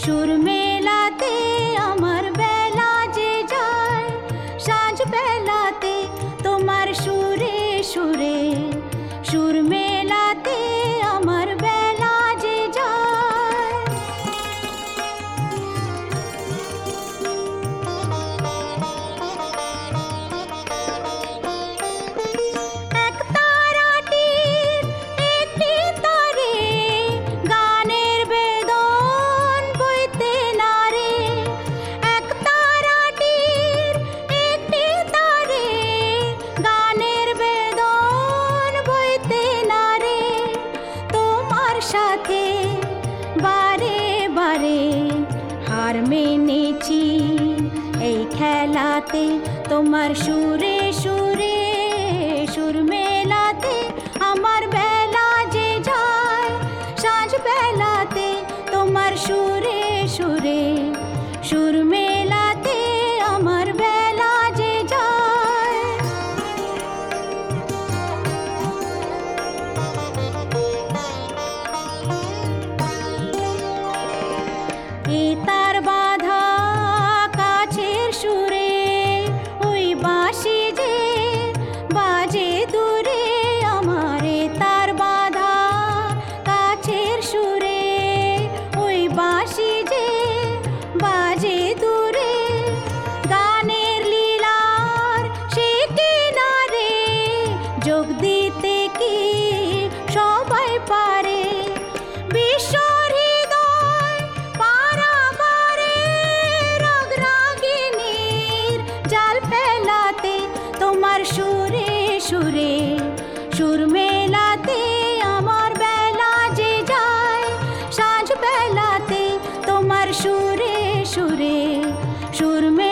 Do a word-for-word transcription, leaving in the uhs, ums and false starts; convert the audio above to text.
সুর মেলাতে আমার বেলা যে যায়, সাঁঝ বেলাতে তোমার সুরে সুরে, সুর মেলাতে আমার বেলা যে যায়। এক তারাটির একটি তারে গানের বেদন বইতে নারে, এক তারাটির একটি তারে গানের বেদন বইতে নারে। তোমার সাথে বারে বারে হার মেনেছি এই খেলাতে, তোমার সুরে সুরে, সুর মেলাতে আমার বেলা যে যায়, সাঁঝ বেলাতে তোমার সুরে সুরে, সুর মেলাতে আমার বেলা যে যায়। এ তার বাঁধা কাছের সুরে, ওই বাঁশি যে বাজে দূরে আমার। এ তার বাঁধা কাছের সুরে, ওই বাঁশি যে বাজে দূরে। গানের লীলার সে কিনারে যোগ দিতে কি সবাই পারে, বিশ্বর হৃদয় পারাবারে রাগ রাগিনীর জাল ফেলাতে তোমার সুরে সুরে, সুর মেলাতে আমার বেলা যে যায়, সাঁঝ বেলাতে তোমার সুরে সুরে, সুর